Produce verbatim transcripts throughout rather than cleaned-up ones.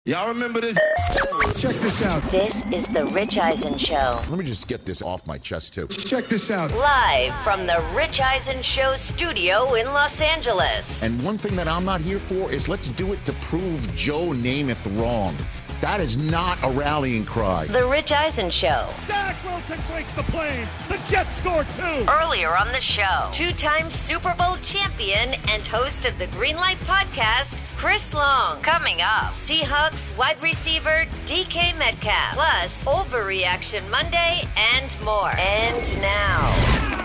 Y'all remember this? Check this out. This is the Rich Eisen Show. Let me just get this off my chest, too. Check this out. Live from the Rich Eisen Show studio in Los Angeles. And one thing that I'm not here for is let's do it to prove Joe Namath wrong. That is not a rallying cry. The Rich Eisen Show. Zach Wilson breaks the plane. The Jets score two. Earlier on the show, two-time Super Bowl champion and host of the Greenlight Podcast, Chris Long. Coming up, Seahawks wide receiver D K Metcalf. Plus, Overreaction Monday and more. And now,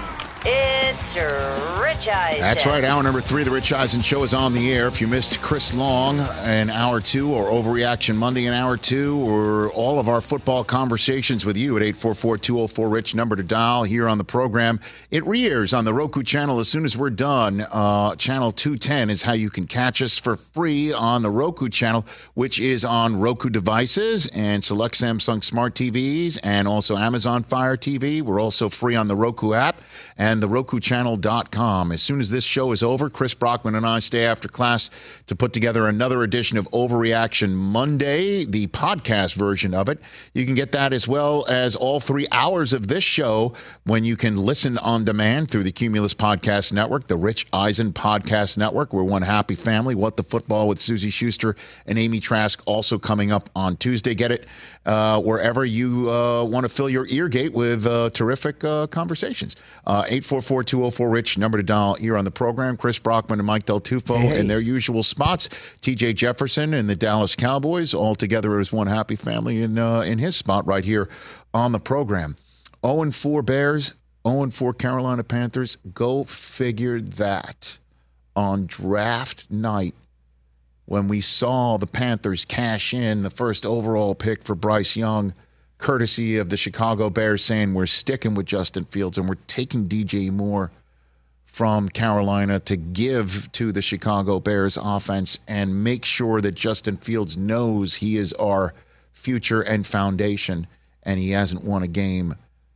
it's Rich Eisen. That's right. Hour number three of the Rich Eisen Show is on the air. If you missed Chris Long in hour two or Overreaction Monday in hour two or all of our football conversations with you at eight four four, two oh four, RICH, number to dial here on the program. It re-airs on the Roku channel as soon as we're done. Uh, channel two ten is how you can catch us for free on the Roku channel, which is on Roku devices and select Samsung Smart T Vs and also Amazon Fire T V. We're also free on the Roku app and the Roku Channel dot com. As soon as this show is over, Chris Brockman and I stay after class to put together another edition of Overreaction Monday, the podcast version of it. You can get that as well as all three hours of this show when you can listen on demand through the Cumulus Podcast Network, the Rich Eisen Podcast Network. We're one happy family. What the Football with Susie Schuster and Amy Trask also coming up on Tuesday. Get it uh, wherever you uh, want to fill your ear gate with uh, terrific uh, conversations. Uh, eight four four, two oh four, RICH, number to dial here on the program. Chris Brockman and Mike Del Tufo hey. in their usual spots. T J Jefferson and the Dallas Cowboys all together as one happy family in uh, in his spot right here on the program. oh and four Bears, oh and four Carolina Panthers. Go figure that. On draft night, when we saw the Panthers cash in the first overall pick for Bryce Young, courtesy of the Chicago Bears saying we're sticking with Justin Fields and we're taking D J Moore from Carolina to give to the Chicago Bears offense and make sure that Justin Fields knows he is our future and foundation, and he hasn't won a game,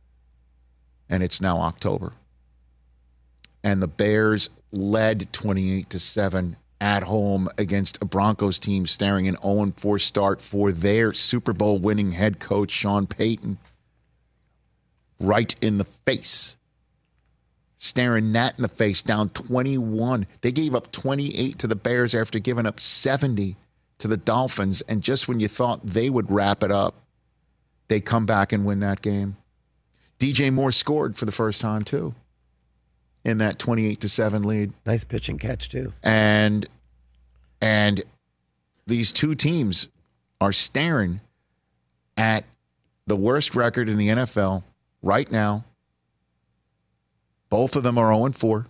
and it's now October. And the Bears led twenty-eight to seven at home against a Broncos team staring an oh and four start for their Super Bowl winning head coach, Sean Payton, right in the face. Staring that in the face, down twenty-one. They gave up twenty-eight to the Bears after giving up seventy to the Dolphins. And just when you thought they would wrap it up, they come back and win that game. D J Moore scored for the first time, too, in that twenty-eight to seven lead. Nice pitch and catch, too. And and these two teams are staring at the worst record in the N F L right now. Both of them are oh and four.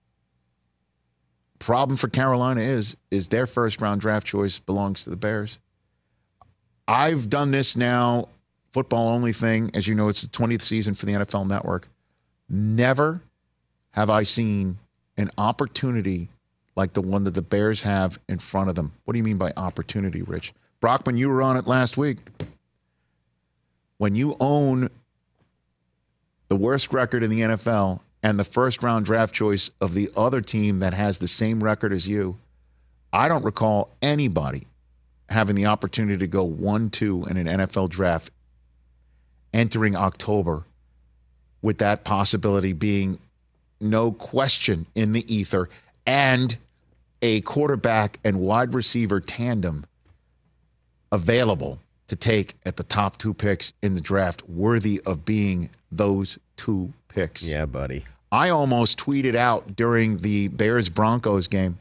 Problem for Carolina is, is their first-round draft choice belongs to the Bears. I've done this now, football-only thing. As you know, it's the twentieth season for the N F L Network. Never have I seen an opportunity like the one that the Bears have in front of them. What do you mean by opportunity, Rich? Brockman, you were on it last week. When you own the worst record in the N F L and the first-round draft choice of the other team that has the same record as you, I don't recall anybody having the opportunity to go one two in an N F L draft entering October with that possibility being no question in the ether, and a quarterback and wide receiver tandem available to take at the top two picks in the draft, worthy of being those two picks. Yeah, buddy. I almost tweeted out during the Bears-Broncos game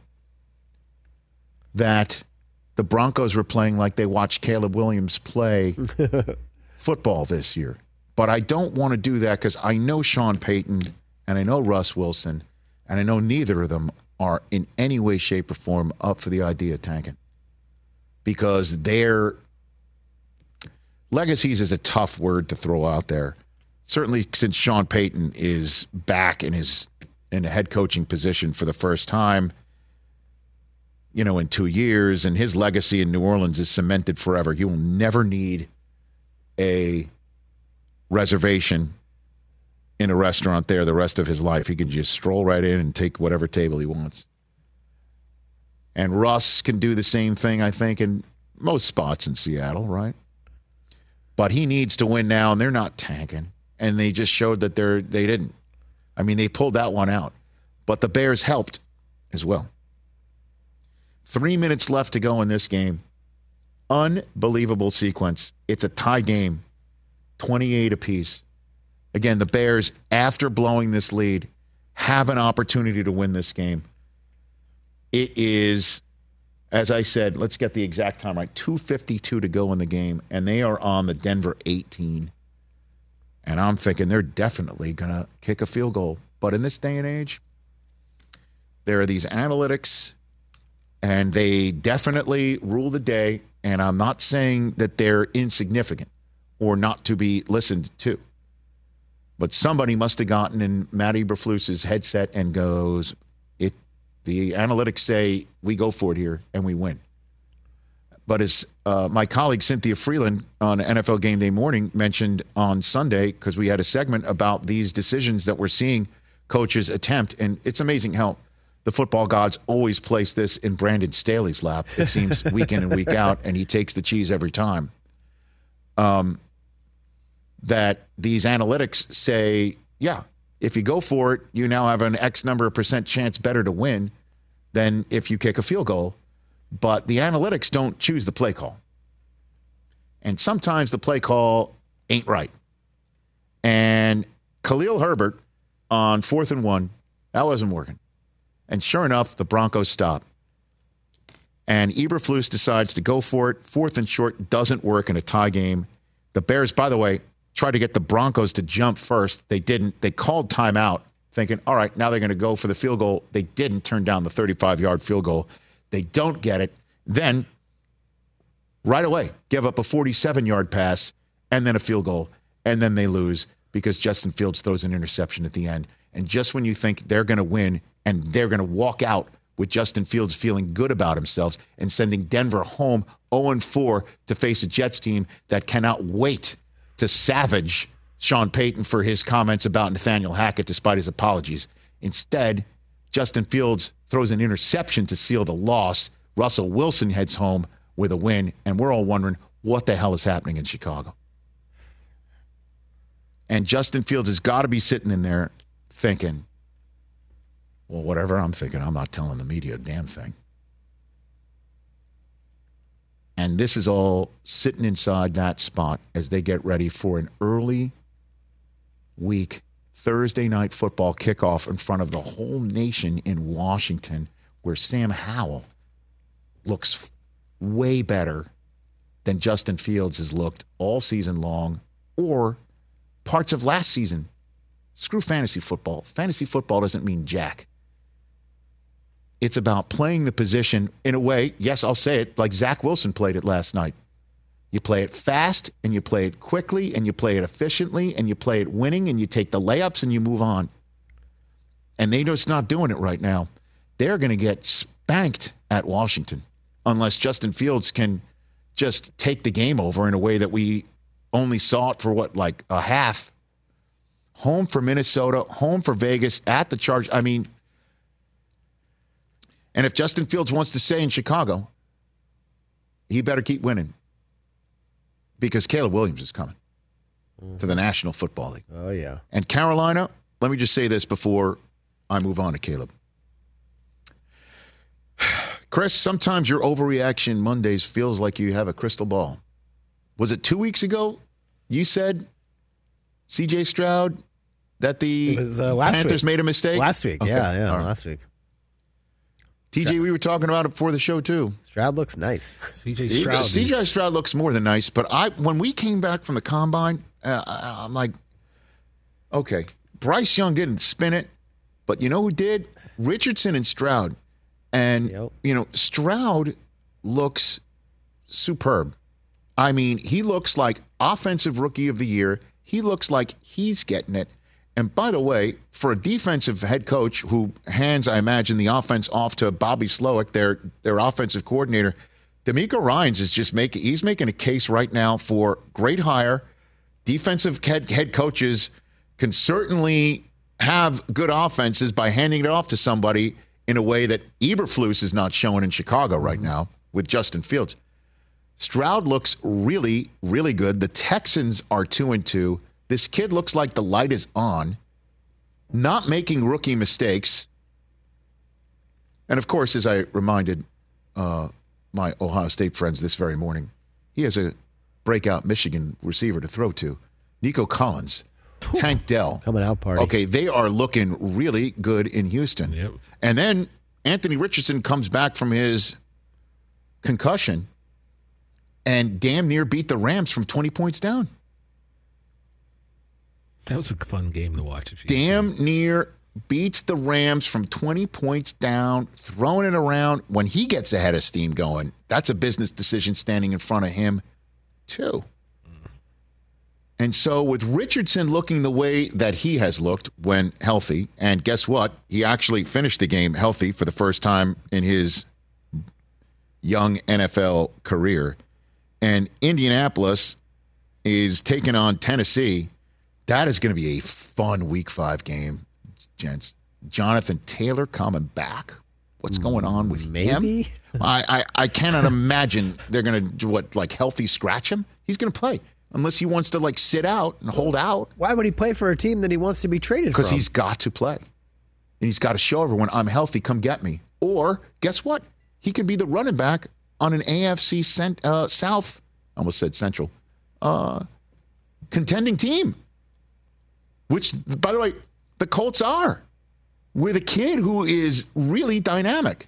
that the Broncos were playing like they watched Caleb Williams play football this year. But I don't want to do that because I know Sean Payton and I know Russ Wilson, and I know neither of them are in any way, shape, or form up for the idea of tanking. Because their legacies is a tough word to throw out there. Certainly since Sean Payton is back in his in a head coaching position for the first time, you know, in two years, and his legacy in New Orleans is cemented forever. He will never need a reservation in a restaurant there the rest of his life. He can just stroll right in and take whatever table he wants. And Russ can do the same thing, I think, and most spots in Seattle, right? But he needs to win now, and they're not tanking. And they just showed that they're they didn't. I mean, they pulled that one out. But the Bears helped as well. Three minutes left to go in this game. Unbelievable sequence. It's a tie game, twenty-eight apiece. Again, the Bears, after blowing this lead, have an opportunity to win this game. It is, as I said, let's get the exact time right, two fifty-two to go in the game, and they are on the Denver eighteen. And I'm thinking they're definitely going to kick a field goal. But in this day and age, there are these analytics, and they definitely rule the day. And I'm not saying that they're insignificant or not to be listened to. But somebody must have gotten in Matt Eberflus's headset and goes, "It." The analytics say we go for it here and we win. But as uh, my colleague Cynthia Freeland on N F L Game Day Morning mentioned on Sunday, because we had a segment about these decisions that we're seeing coaches attempt, and it's amazing how the football gods always place this in Brandon Staley's lap, it seems, week in and week out, and he takes the cheese every time. Um, that these analytics say, yeah, if you go for it, you now have an X number of percent chance better to win than if you kick a field goal. But the analytics don't choose the play call. And sometimes the play call ain't right. And Khalil Herbert on fourth and one, that wasn't working. And sure enough, the Broncos stop. And Eberflus decides to go for it. Fourth and short doesn't work in a tie game. The Bears, by the way, tried to get the Broncos to jump first. They didn't. They called timeout, thinking, all right, now they're going to go for the field goal. They didn't turn down the thirty-five-yard field goal. They don't get it. Then, right away, give up a forty-seven-yard pass and then a field goal. And then they lose because Justin Fields throws an interception at the end. And just when you think they're going to win and they're going to walk out with Justin Fields feeling good about himself and sending Denver home oh and four to face a Jets team that cannot wait to savage Sean Payton for his comments about Nathaniel Hackett despite his apologies. Instead, Justin Fields throws an interception to seal the loss. Russell Wilson heads home with a win, and we're all wondering what the hell is happening in Chicago. And Justin Fields has got to be sitting in there thinking, well, whatever I'm thinking, I'm not telling the media a damn thing. And this is all sitting inside that spot as they get ready for an early week Thursday night football kickoff in front of the whole nation in Washington, where Sam Howell looks way better than Justin Fields has looked all season long or parts of last season. Screw fantasy football. Fantasy football doesn't mean jack. It's about playing the position in a way, yes, I'll say it, like Zach Wilson played it last night. You play it fast, and you play it quickly, and you play it efficiently, and you play it winning, and you take the layups, and you move on. And they're just not doing it right now. They're going to get spanked at Washington unless Justin Fields can just take the game over in a way that we only saw it for, what, like a half. Home for Minnesota, home for Vegas, at the Chargers. I mean, and if Justin Fields wants to stay in Chicago, he better keep winning. Because Caleb Williams is coming mm-hmm. to the National Football League. Oh, yeah. And Carolina, let me just say this before I move on to Caleb. Chris, sometimes your overreaction Mondays feels like you have a crystal ball. Was it two weeks ago you said, C J Stroud, that the was, uh, last Panthers week. made a mistake? Last week, okay. yeah, yeah, right. last week. T J, we were talking about it before the show, too. Stroud looks nice. C J Stroud. C J Stroud looks more than nice, but I when we came back from the combine, uh, I'm like, okay, Bryce Young didn't spin it, but you know who did? Richardson and Stroud. And, yep. you know, Stroud looks superb. I mean, he looks like offensive rookie of the year. He looks like he's getting it. And by the way, for a defensive head coach who hands, I imagine, the offense off to Bobby Slowick, their their offensive coordinator, D'Amico Ryans is just making he's making a case right now for great hire. Defensive head, head coaches can certainly have good offenses by handing it off to somebody in a way that Eberflus is not showing in Chicago right now with Justin Fields. Stroud looks really, really good. The Texans are two and two. This kid looks like the light is on, not making rookie mistakes. And of course, as I reminded uh, my Ohio State friends this very morning, he has a breakout Michigan receiver to throw to, Nico Collins, Tank Dell. Coming out party. Okay, they are looking really good in Houston. Yep. And then Anthony Richardson comes back from his concussion and damn near beat the Rams from twenty points down. That was a fun game to watch. If you Damn near beats the Rams from twenty points down, throwing it around. When he gets ahead of steam going, that's a business decision standing in front of him, too. Mm. And so with Richardson looking the way that he has looked when healthy, and guess what? He actually finished the game healthy for the first time in his young N F L career. And Indianapolis is taking on Tennessee. That is going to be a fun week five game, gents. Jonathan Taylor coming back. What's going on with Maybe? him? I, I, I cannot imagine they're going to do what, like healthy scratch him? He's going to play unless he wants to like sit out and hold out. Why would he play for a team that he wants to be traded from? Because he's got to play. And he's got to show everyone, I'm healthy, come get me. Or guess what? He can be the running back on an A F C cent, uh, South, I almost said Central, uh, contending team. Which, by the way, the Colts are, with a kid who is really dynamic.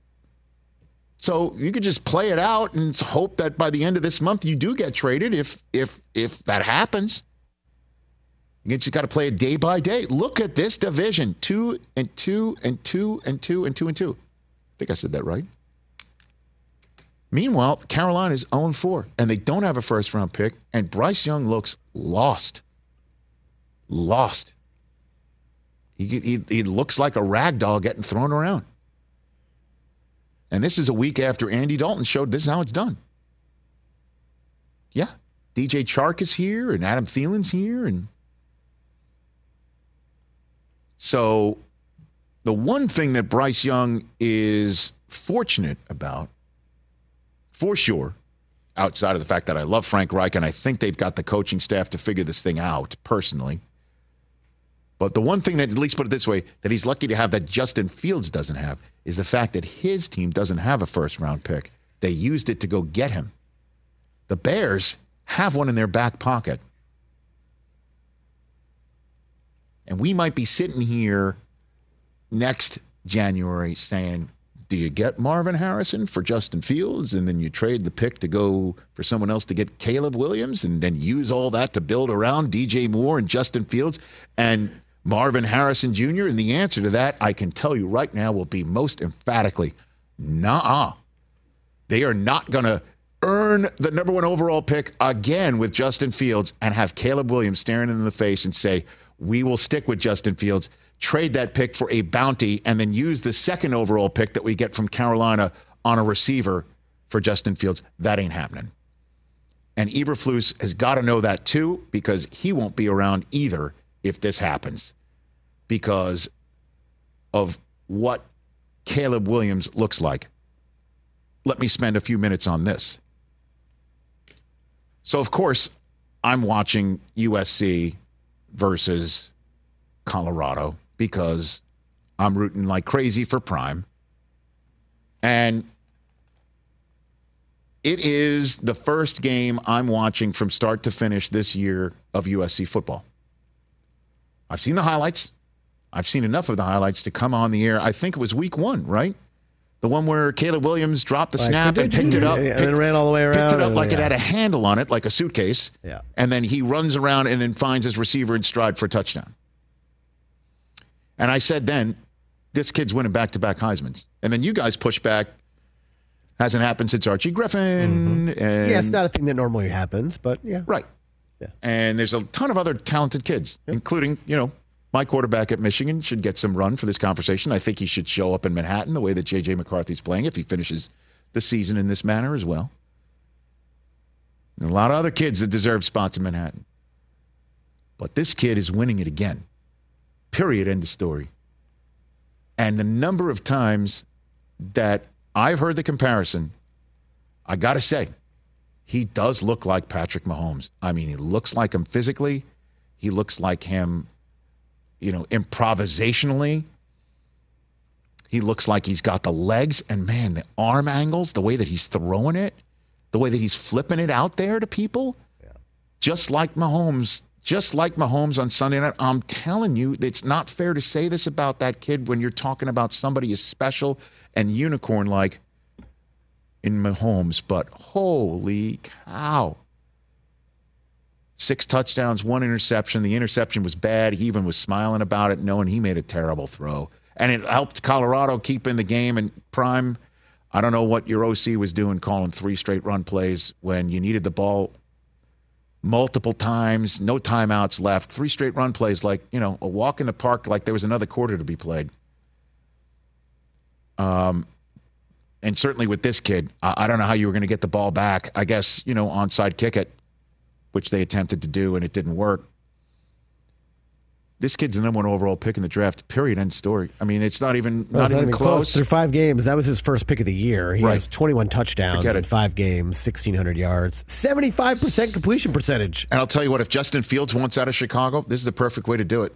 So you could just play it out and hope that by the end of this month you do get traded if if if that happens. You just got to play it day by day. Look at this division. Two and two and two and two and two and two. I think I said that right. Meanwhile, Carolina's oh and four, and they don't have a first-round pick, and Bryce Young looks lost. Lost. He, he, he looks like a rag doll getting thrown around. And this is a week after Andy Dalton showed this is how it's done. Yeah. D J Chark is here, and Adam Thielen's here. And so the one thing that Bryce Young is fortunate about, for sure, outside of the fact that I love Frank Reich, and I think they've got the coaching staff to figure this thing out personally. But the one thing that, at least put it this way, that he's lucky to have that Justin Fields doesn't have is the fact that his team doesn't have a first-round pick. They used it to go get him. The Bears have one in their back pocket. And we might be sitting here next January saying, do you get Marvin Harrison for Justin Fields, and then you trade the pick to go for someone else to get Caleb Williams, and then use all that to build around D J Moore and Justin Fields and Marvin Harrison Junior? And the answer to that, I can tell you right now, will be most emphatically, nah. They are not going to earn the number one overall pick again with Justin Fields and have Caleb Williams staring them in the face and say, we will stick with Justin Fields, trade that pick for a bounty, and then use the second overall pick that we get from Carolina on a receiver for Justin Fields. That ain't happening. And Eberflus has got to know that too, because he won't be around either if this happens, because of what Caleb Williams looks like. Let me spend a few minutes on this. So, of course, I'm watching U S C versus Colorado because I'm rooting like crazy for Prime. And it is the first game I'm watching from start to finish this year of U S C football. I've seen the highlights. I've seen enough of the highlights to come on the air. I think it was week one, right? The one where Caleb Williams dropped the like snap and picked it up. And picked, then ran all the way around. Picked it up and, like yeah. it had a handle on it, like a suitcase. Yeah. And then he runs around and then finds his receiver in stride for a touchdown. And I said then, this kid's winning back-to-back Heismans. And then you guys push back. Hasn't happened since Archie Griffin. Mm-hmm. And yeah, it's not a thing that normally happens, but yeah. Right. Yeah. And there's a ton of other talented kids, yep. including, you know, my quarterback at Michigan should get some run for this conversation. I think he should show up in Manhattan the way that J J McCarthy's playing if he finishes the season in this manner as well. And a lot of other kids that deserve spots in Manhattan. But this kid is winning it again. Period. End of story. And the number of times that I've heard the comparison, I got to say, he does look like Patrick Mahomes. I mean, he looks like him physically. He looks like him, you know, improvisationally. He looks like he's got the legs and, man, the arm angles, the way that he's throwing it, the way that he's flipping it out there to people. Yeah. Just like Mahomes, just like Mahomes on Sunday night. I'm telling you, it's not fair to say this about that kid when you're talking about somebody as special and unicorn-like in Mahomes, but holy cow. Six touchdowns, one interception. The interception was bad. He even was smiling about it, knowing he made a terrible throw. And it helped Colorado keep in the game. And Prime, I don't know what your O C was doing calling three straight run plays when you needed the ball multiple times, no timeouts left. Three straight run plays like, you know, a walk in the park like there was another quarter to be played. Um, and certainly with this kid, I, I don't know how you were going to get the ball back. I guess, you know, onside kick it, which they attempted to do, and it didn't work. This kid's the number one overall pick in the draft, period, end story. I mean, it's not even, well, not, it's even not even close. close. Through five games, that was his first pick of the year. He Right. has twenty-one touchdowns Forget in it. five games, sixteen hundred yards, seventy-five percent completion percentage. And I'll tell you what, if Justin Fields wants out of Chicago, this is the perfect way to do it.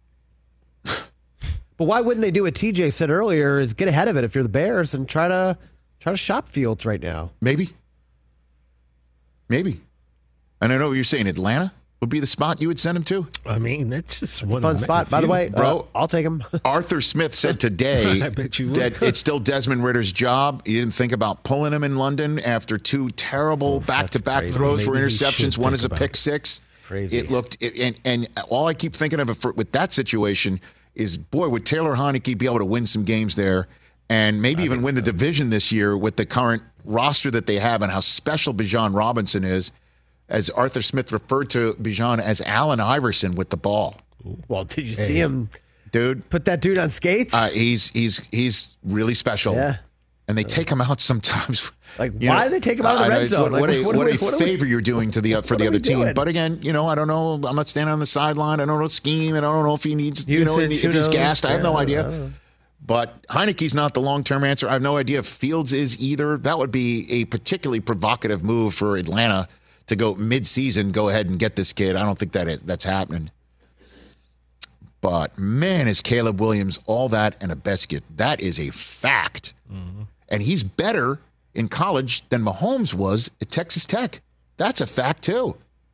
But why wouldn't they do what T J said earlier, is get ahead of it if you're the Bears and try to try to shop Fields right now? Maybe. Maybe. And I know what you're saying. Atlanta would be the spot you would send him to. I mean, that's just It's a one fun of spot. By the few. way, Bro. uh, I'll take him. Arthur Smith said today I bet you would. that it's still Desmond Ritter's job. He didn't think about pulling him in London after two terrible Oh, back-to-back crazy. throws for Maybe he interceptions. should One think is a about pick it. six. Crazy. It looked, it, and, and all I keep thinking of for, with that situation is, boy, would Taylor Heineke be able to win some games there and maybe even win the division this year with the current roster that they have and how special Bijan Robinson is. As Arthur Smith referred to Bijan as Allen Iverson with the ball. Well, did you see him Dude, put that dude on skates? uh, he's he's he's really special. Yeah. And they take him out sometimes. Like, You why know, do they take him out of the I- red I- zone? What, Like, what a, what are what we- a what are we- favor you're doing to the for What the are other we team. doing? But again, you know, I don't know. I'm not standing on the sideline. I don't know scheme, and I don't know if he needs, you know, Usage, if who he's knows? gassed. I have no Yeah, I idea. don't know. But Heineke's not the long-term answer. I have no idea if Fields is either. That would be a particularly provocative move for Atlanta to go mid-season, go ahead and get this kid. I don't think that is that's happening. But, man, is Caleb Williams all that and a biscuit. That is a fact. Mm-hmm. And he's better in college than Mahomes was at Texas Tech. That's a fact, too.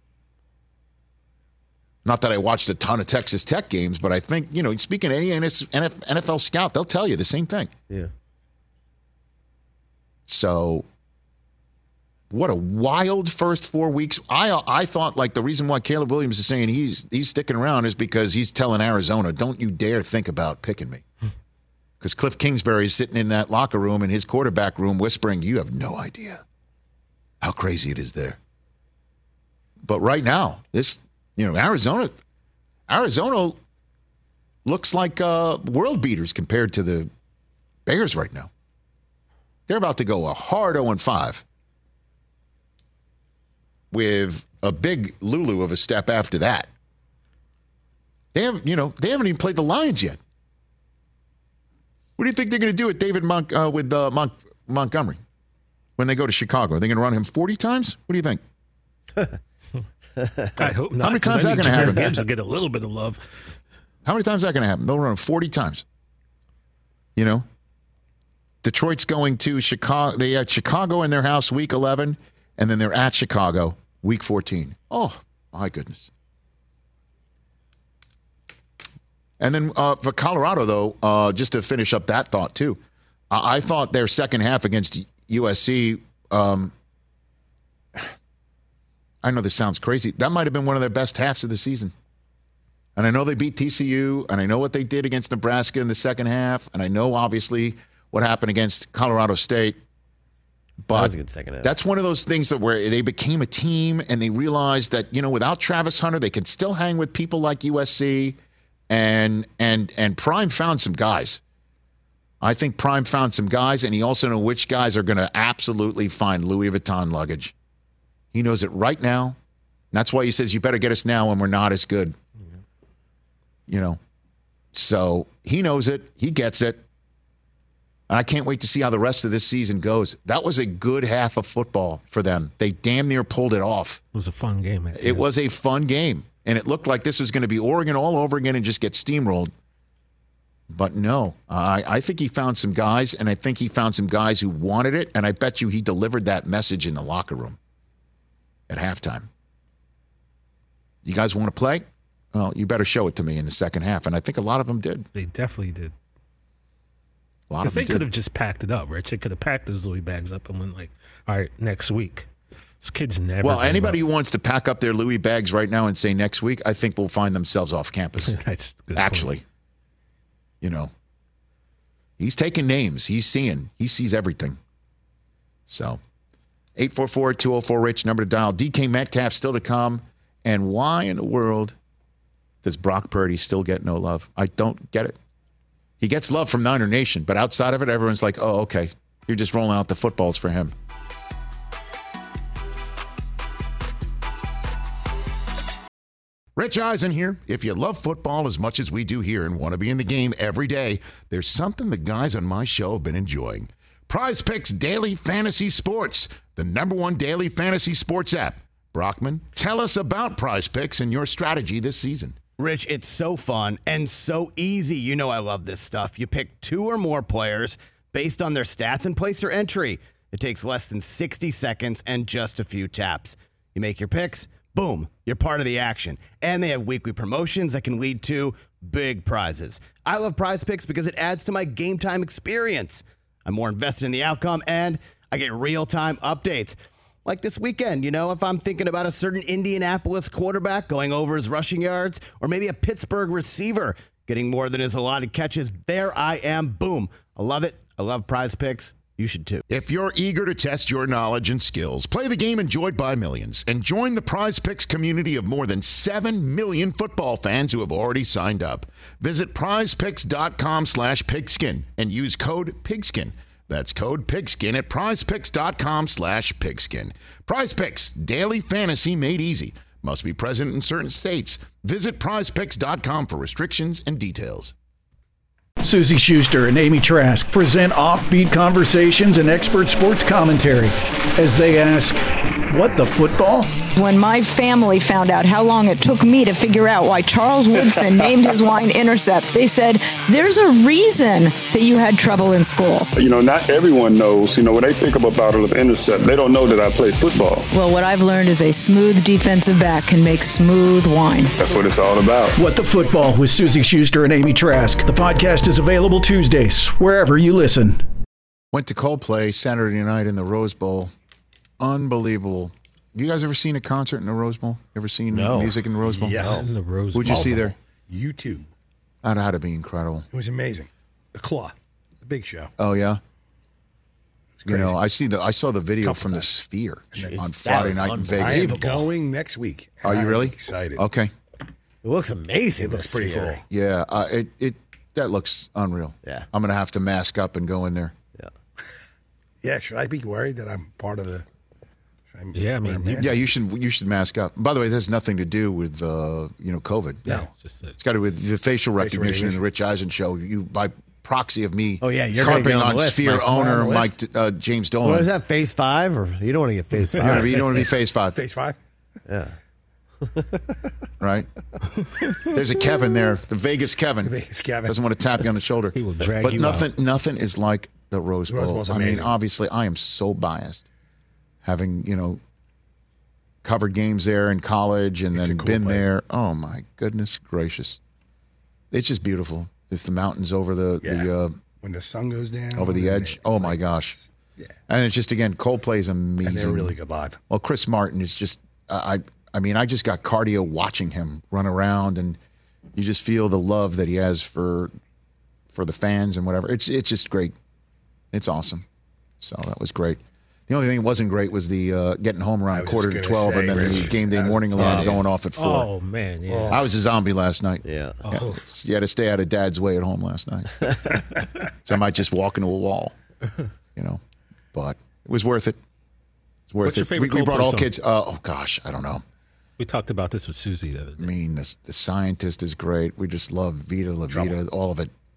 Not that I watched a ton of Texas Tech games, but I think, you know, speaking to any N F L scout, they'll tell you the same thing. Yeah. So, what a wild first four weeks. I I thought, like, the reason why Caleb Williams is saying he's he's sticking around is because he's telling Arizona, don't you dare think about picking me. Because Cliff Kingsbury is sitting in that locker room in his quarterback room whispering, you have no idea how crazy it is there. But right now, this, you know, Arizona, Arizona looks like uh, world beaters compared to the Bears right now. They're about to go a hard oh and five with a big Lulu of a step after that. They haven't, you know, they haven't even played the Lions yet. What do you think they're going to do with David Mon- uh, with uh, Mon- Montgomery when they go to Chicago? Are they going to run him forty times? What do you think? I hope not. How many 'cause times I that need gonna Jahmyr happen? Gibbs to get a little bit of love. How many times is that going to happen? They'll run him forty times. You know? Detroit's going to Chicago. They had Chicago in their house week eleven, and then they're at Chicago week fourteen. Oh, my goodness. And then uh, for Colorado, though, uh, just to finish up that thought, too, I, I thought their second half against U S C, um, I know this sounds crazy, that might have been one of their best halves of the season. And I know they beat T C U, and I know what they did against Nebraska in the second half, and I know, obviously, what happened against Colorado State. But That was a good second half. That's one of those things that where they became a team, and they realized that, you know, without Travis Hunter, they can still hang with people like U S C. And and and Prime found some guys. I think Prime found some guys, and he also knows which guys are going to absolutely find Louis Vuitton luggage. He knows it right now. And that's why he says, you better get us now when we're not as good. Mm-hmm. You know, so he knows it. He gets it. And I can't wait to see how the rest of this season goes. That was a good half of football for them. They damn near pulled it off. It was a fun game. At the It end. was a fun game. And it looked like this was going to be Oregon all over again and just get steamrolled. But no, I, I think he found some guys, and I think he found some guys who wanted it, and I bet you he delivered that message in the locker room at halftime. You guys want to play? Well, you better show it to me in the second half. And I think a lot of them did. They definitely did. A lot Because of they them could did. have just packed it up, Rich. They could have packed those Louis bags up and went like, all right, next week. Those kids never. Well, gave anybody up. who wants to pack up their Louis bags right now and say next week, I think will find themselves off campus. That's a good Actually, point. you know, he's taking names. He's seeing. He sees everything. So, eight four four, two oh four, Rich, number to dial. D K Metcalf still to come. And why in the world does Brock Purdy still get no love? I don't get it. He gets love from Niner Nation, but outside of it, everyone's like, oh, okay, you're just rolling out the footballs for him. Rich Eisen here. If you love football as much as we do here and want to be in the game every day, there's something the guys on my show have been enjoying. Prize Picks Daily Fantasy Sports, the number one daily fantasy sports app. Brockman, tell us about Prize Picks and your strategy this season. Rich, it's so fun and so easy. You know I love this stuff. You pick two or more players based on their stats and place your entry. It takes less than sixty seconds and just a few taps. You make your picks, boom, you're part of the action. And they have weekly promotions that can lead to big prizes. I love Prize Picks because it adds to my game time experience. I'm more invested in the outcome, and I get real-time updates. Like this weekend, you know, if I'm thinking about a certain Indianapolis quarterback going over his rushing yards, or maybe a Pittsburgh receiver getting more than his allotted catches, there I am. Boom. I love it. I love Prize Picks. You should too. If you're eager to test your knowledge and skills, play the game enjoyed by millions, and join the Prize Picks community of more than seven million football fans who have already signed up. Visit prizepicks.com slash pigskin and use code pigskin. That's code pigskin at prizepicks.com slash pigskin. Prize Picks, daily fantasy made easy. Must be present in certain states. Visit prizepicks dot com for restrictions and details. Susie Schuster and Amy Trask present offbeat conversations and expert sports commentary as they ask, what the football? When my family found out how long it took me to figure out why Charles Woodson named his wine Intercept, they said, there's a reason that you had trouble in school. You know, not everyone knows, you know, when they think of a bottle of Intercept, they don't know that I play football. Well, what I've learned is a smooth defensive back can make smooth wine. That's what it's all about. What the Football with Susie Schuster and Amy Trask. The podcast is available Tuesdays, wherever you listen. Went to Coldplay Saturday night in the Rose Bowl. Unbelievable. You guys ever seen a concert in the Rose Bowl? Ever seen No. music in the Rose Bowl? Yes, in the Rose Who'd you Bowl. see there? You too. That had to be incredible. It was amazing. The Claw, the big show. Oh yeah. You crazy. know, I see the I saw the video Couple from the times. Sphere Jeez, on that Friday was night in I Vegas. am going next week. Are you I'm really excited? Okay. It looks amazing. It looks this pretty year. cool. Yeah. Uh, it it that looks unreal. Yeah. I'm gonna have to mask up and go in there. Yeah, should I be worried that I'm part of the? should I Yeah, I wear a mean, you- mask? Yeah, you should you should mask up. By the way, this has nothing to do with uh, you know COVID. No. Just a, It's got to do with the facial recognition in recognition. the Rich Eisen show. You by proxy of me. Oh, yeah, you're gonna harping get on on the list, Sphere Mike. owner On the Mike list. uh, James Dolan. What is that, phase five? Or you don't want to get phase You don't, wanna five? be, you don't want to be phase five, Phase five. Yeah. right? There's a Kevin there, the Vegas Kevin. Vegas Kevin. Doesn't want to tap you on the shoulder. He will drag but you nothing, out. nothing is like the Rose Bowl. Rose Bowl's I mean, amazing. obviously, I am so biased, having you know covered games there in college and It's then a cool been place. there. Oh my goodness gracious, it's just beautiful. It's the mountains over the Yeah. the uh, When the sun goes down. over the and edge. it's Oh my like- gosh, Yeah. and it's just again Coldplay is amazing. And they're really good live. Well, Chris Martin is just I I mean, I just got cardio watching him run around, and you just feel the love that he has for for the fans and whatever. It's it's just great. It's awesome. So that was great. The only thing that wasn't great was the uh, getting home I around was quarter just to gonna twelve, say, and then the Rich, game day that was morning alarm bad. going off at four. oh man, yeah. I was a zombie last night. Yeah. Oh, You had to stay out of Dad's way at home last night. So I might just walk into a wall, you know. But it was worth it. It's worth What's your it. favorite we, we brought Coldplay all song? kids. Uh, oh gosh, I don't know. we talked about this with Susie the other I day. mean, the, the scientist is great. We just love Vita La Vida, all of it.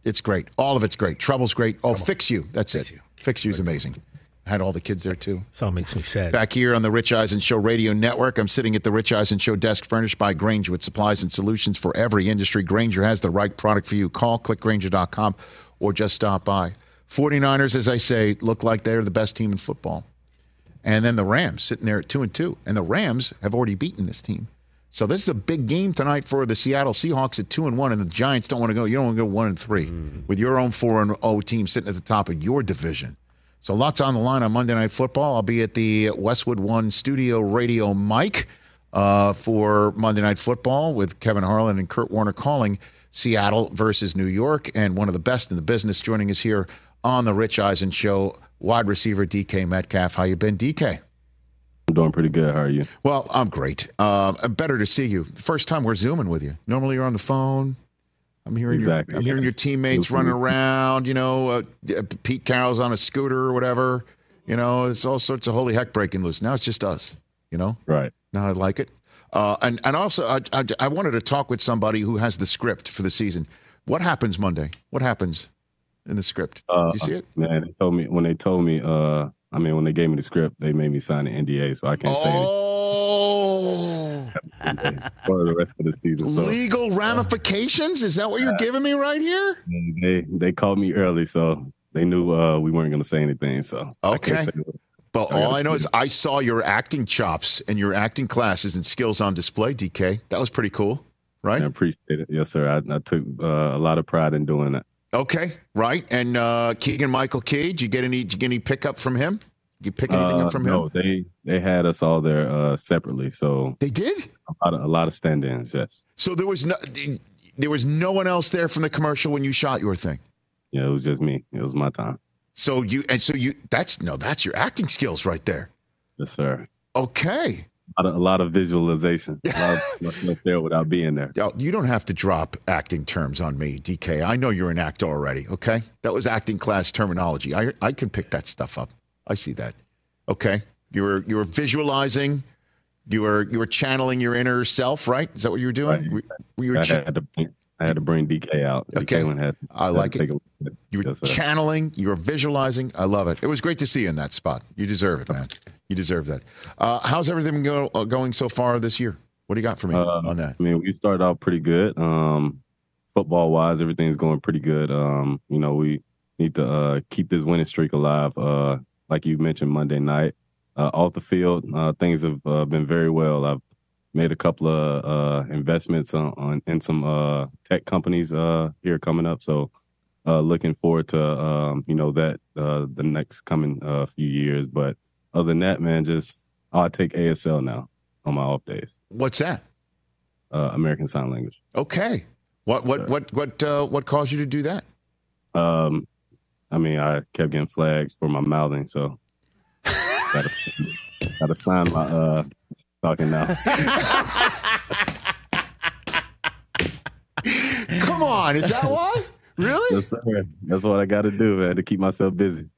It's great. All of it's great. Trouble's great. Oh, Fix You. That's Fix it. You. Fix You's amazing. Had all the kids there, too. So it makes me sad. Back here on the Rich Eisen Show Radio Network, I'm sitting at the Rich Eisen Show desk furnished by Grainger with supplies and solutions for every industry. Grainger has the right product for you. Call, click Grainger dot com, or just stop by. 49ers, as I say, look like they're the best team in football. And then the Rams sitting there at two and two. And the Rams have already beaten this team. So this is a big game tonight for the Seattle Seahawks at two and one, and the Giants don't want to go. You don't want to go one and three mm. with your own four and oh team sitting at the top of your division. So lots on the line on Monday Night Football. I'll be at the Westwood One Studio Radio mic uh, for Monday Night Football with Kevin Harlan and Kurt Warner calling Seattle versus New York. And one of the best in the business joining us here on the Rich Eisen Show, wide receiver D K Metcalf. How you been, D K? I'm doing pretty good. How are you? Well, I'm great. Uh, better to see you. First time we're Zooming with you. Normally you're on the phone. I'm hearing exactly. your, I'm hearing your teammates running around, you know, uh, Pete Carroll's on a scooter or whatever. You know, it's all sorts of holy heck breaking loose. Now it's just us, you know? Right. Now I like it. Uh, and, and also, I, I, I wanted to talk with somebody who has the script for the season. What happens Monday? What happens in the script? Uh, Did you see it? Man, they told me, when they told me, uh, I mean, when they gave me the script, they made me sign an N D A, so I can't oh. say anything. For the rest of the season. So, legal ramifications? Is that what you're giving me right here? They they called me early, so they knew uh, we weren't going to say anything. So okay. But all I know is I saw your acting chops and your acting classes and skills on display, D K. That was pretty cool, right? I appreciate it. Yes, sir. I, I took uh, a lot of pride in doing that. Okay, right. And uh, Keegan Michael Key, did you get any? Did you get any pickup from him? Did you pick anything uh, up from no, him? No, they they had us all there uh, separately. So they did a lot of, a lot of stand-ins. Yes. So there was no there was no one else there from the commercial when you shot your thing. Yeah, it was just me. It was my time. So you and so you that's no, that's your acting skills right there. Yes, sir. Okay. A lot of, a lot of visualization. A lot of stuff there without being there. You don't have to drop acting terms on me, D K. I know you're an actor already, okay? That was acting class terminology. I I can pick that stuff up. I see that. Okay. You were you were visualizing, you were you were channeling your inner self, right? Is that what you were doing? Right. Were you were I, ch- had to, I had to bring D K out. Okay. D K had, I like it. it. You were yes, channeling, you were visualizing. I love it. It was great to see you in that spot. You deserve it, man. You deserve that. Uh, how's everything go, uh, going so far this year? What do you got for me uh, on that? I mean, we started out pretty good. Um, football wise, everything's going pretty good. Um, you know, we need to uh, keep this winning streak alive. Uh, like you mentioned, Monday night. Uh, off the field, uh, things have uh, been very well. I've made a couple of uh, investments on, on in some uh, tech companies uh, here coming up. So uh, looking forward to, um, you know, that uh, the next coming uh, few years. But other than that, man, just oh, I take A S L now on my off days. What's that? Uh, American Sign Language. Okay. What what Sorry. what what uh, what caused you to do that? Um, I mean, I kept getting flags for my mouthing, so gotta, gotta sign my uh talking now. Come on, is that why? Really? Yes, sir. That's what I got to do, man, to keep myself busy.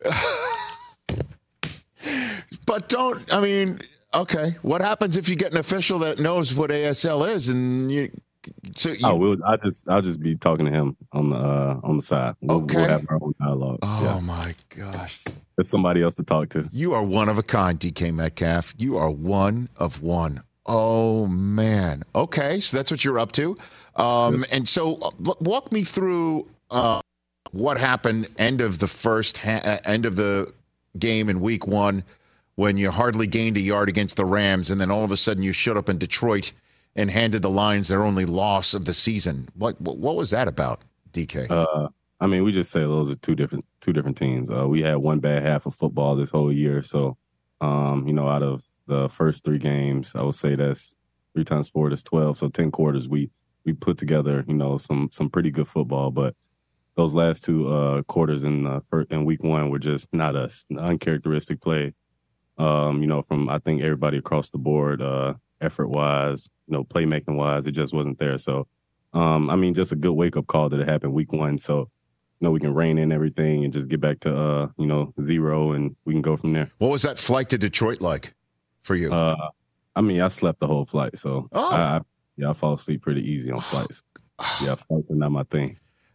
But don't, I mean, okay. What happens if you get an official that knows what A S L is and you? So you, oh, we'll, I just I'll just be talking to him on the uh, on the side. We'll, okay. We'll have our own dialogue. Oh yeah. my gosh. There's somebody else to talk to. You are one of a kind, D K Metcalf. You are one of one. Oh man. Okay, so that's what you're up to. Um, yes. And so, uh, walk me through uh, what happened end of the first ha- end of the game in week one when you hardly gained a yard against the Rams, and then all of a sudden you showed up in Detroit and handed the Lions their only loss of the season. What what was that about, D K? Uh, I mean, we just say those are two different two different teams. Uh, we had one bad half of football this whole year, so um, you know, out of the first three games, I would say that's three times four, that's twelve. So ten quarters, we we put together, you know, some some pretty good football. But those last two uh, quarters in uh, first, in week one were just not us, uncharacteristic play. Um, you know, from I think everybody across the board, uh, effort wise, you know, playmaking wise, it just wasn't there. So, um, I mean, just a good wake up call that it happened week one. So, you know, we can rein in everything and just get back to, uh, you know, zero and we can go from there. What was that flight to Detroit like for you? Uh, I mean, I slept the whole flight. So, oh. I, I, yeah, I fall asleep pretty easy on flights. Yeah, flights are not my thing.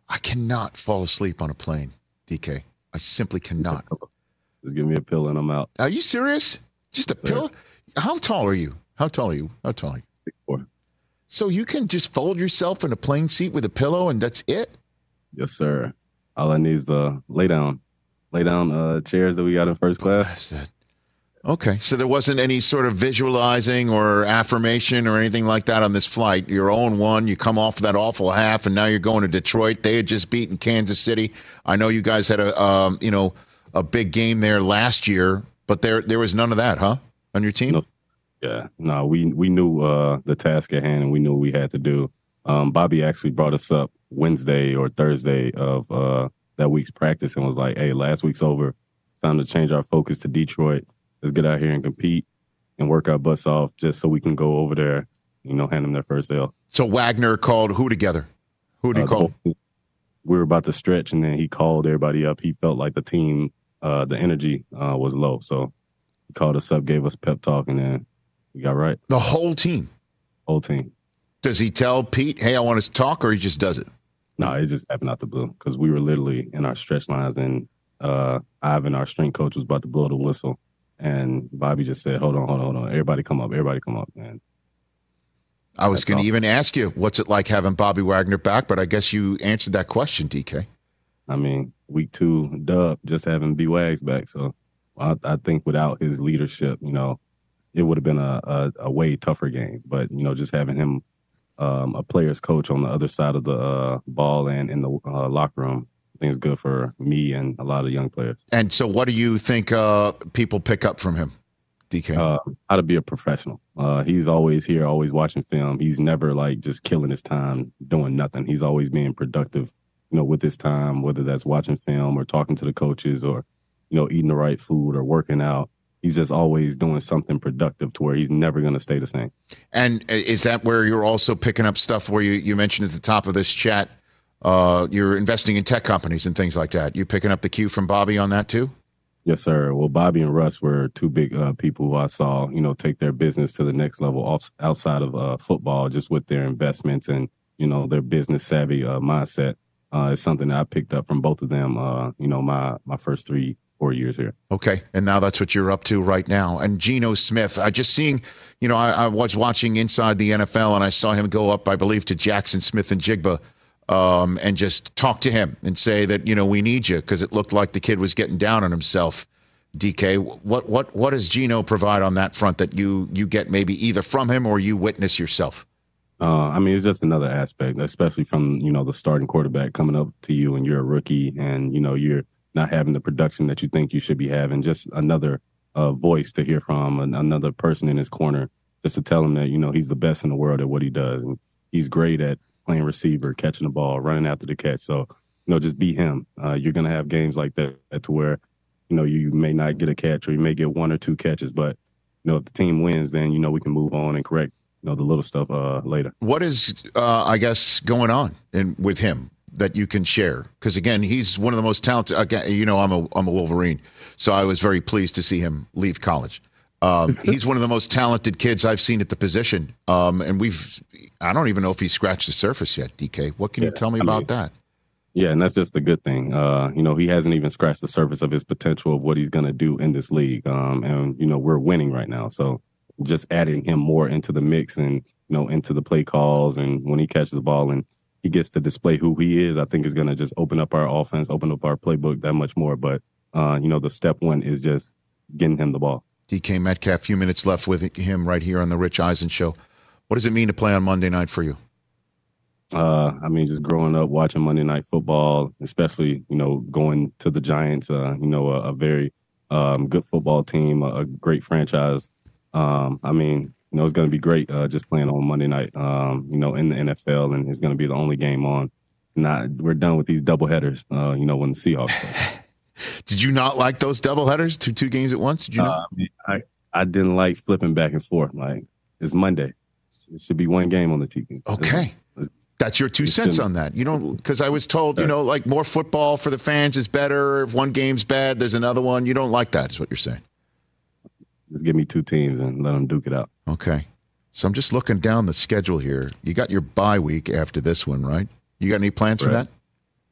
I cannot fall asleep on a plane, D K. I simply cannot. Just give me a pill and I'm out. Are you serious? Just a Yes, pill? How tall are you? How tall are you? How tall are you? Six, four. So you can just fold yourself in a plane seat with a pillow and that's it? Yes, sir. All I need is the lay down, lay down uh, chairs that we got in first class. Blasted. Okay, so there wasn't any sort of visualizing or affirmation or anything like that on this flight. Your own one, you come off that awful half, and now you're going to Detroit. They had just beaten Kansas City. I know you guys had a um, you know a big game there last year, but there there was none of that, huh? On your team? No. Yeah, no, we we knew uh, the task at hand, and we knew what we had to do. Um, Bobby actually brought us up Wednesday or Thursday of uh, that week's practice and was like, "Hey, last week's over. It's time to change our focus to Detroit. Let's get out here and compete and work our butts off just so we can go over there, you know, hand them their first L." So Wagner called who together? Who did he uh, call? We were about to stretch, and then he called everybody up. He felt like the team, uh, the energy uh, was low. So he called us up, gave us a pep talk, and then we got right. The whole team? Whole team. Does he tell Pete, hey, I want us to talk, or he just does it? No, it just happened out the blue because we were literally in our stretch lines, and uh, Ivan, our strength coach, was about to blow the whistle. And Bobby just said, hold on, hold on, hold on. Everybody come up. Everybody come up, man. I was going to even ask you, what's it like having Bobby Wagner back? But I guess you answered that question, D K. I mean, week two, dub, just having B-Wags back. So I, I think without his leadership, you know, it would have been a, a, a way tougher game. But, you know, just having him, um, a player's coach on the other side of the uh, ball and in the uh, locker room, I think it's good for me and a lot of young players. And so what do you think uh, people pick up from him, D K? Uh, how to be a professional. Uh, he's always here, always watching film. He's never, like, just killing his time doing nothing. He's always being productive, you know, with his time, whether that's watching film or talking to the coaches or, you know, eating the right food or working out. He's just always doing something productive to where he's never going to stay the same. And is that where you're also picking up stuff where you, you mentioned at the top of this chat, Uh, you're investing in tech companies and things like that. You picking up the cue from Bobby on that too? Yes, sir. Well, Bobby and Russ were two big uh, people who I saw, you know, take their business to the next level off, outside of uh, football, just with their investments and, you know, their business savvy uh, mindset. Uh, it's something that I picked up from both of them, uh, you know, my, my first three, four years here. Okay. And now that's what you're up to right now. And Geno Smith, I just seeing, you know, I, I was watching Inside the N F L and I saw him go up, I believe, to Jackson Smith and Jigba. Um, and just talk to him and say that, you know, we need you, because it looked like the kid was getting down on himself. D K, what what what does Geno provide on that front that you you get maybe either from him or you witness yourself? Uh, I mean, it's just another aspect, especially from, you know, the starting quarterback coming up to you and you're a rookie and, you know, you're not having the production that you think you should be having. Just another uh, voice to hear from, an, another person in his corner, just to tell him that, you know, he's the best in the world at what he does. And he's great at playing receiver, catching the ball, running after the catch. So, you know, just be him. Uh, you're going to have games like that to where, you know, you may not get a catch or you may get one or two catches, but, you know, if the team wins, then, you know, we can move on and correct, you know, the little stuff uh, later. What is, uh, I guess, going on in, with him that you can share? Because, again, he's one of the most talented. Again, you know, I'm a, I'm a Wolverine, so I was very pleased to see him leave college. Um, he's one of the most talented kids I've seen at the position. Um, and we've, I don't even know if he's scratched the surface yet, D K. What can yeah, you tell me I about mean, that? Yeah, and that's just a good thing. Uh, you know, he hasn't even scratched the surface of his potential of what he's going to do in this league. Um, and, you know, we're winning right now. So just adding him more into the mix and, you know, into the play calls and when he catches the ball and he gets to display who he is, I think is going to just open up our offense, open up our playbook that much more. But, uh, you know, the step one is just getting him the ball. D K Metcalf, few minutes left with him right here on the Rich Eisen Show. What does it mean to play on Monday night for you? Uh, I mean, just growing up watching Monday Night Football, especially, you know, going to the Giants, uh, you know, a, a very um, good football team, a, a great franchise. Um, I mean, you know, it's going to be great uh, just playing on Monday night, um, you know, in the N F L, and it's going to be the only game on. Not, we're done with these doubleheaders, uh, you know, when the Seahawks play. Did you not like those doubleheaders, two two games at once? Did you? Uh, I I didn't like flipping back and forth. Like, it's Monday. It should be one game on the T V. Okay. That's your two cents on that. You don't, because I was told, you know, like more football for the fans is better. If one game's bad, there's another one. You don't like that, is what you're saying. Just give me two teams and let them duke it out. Okay. So I'm just looking down the schedule here. You got your bye week after this one, right? You got any plans Right. for that?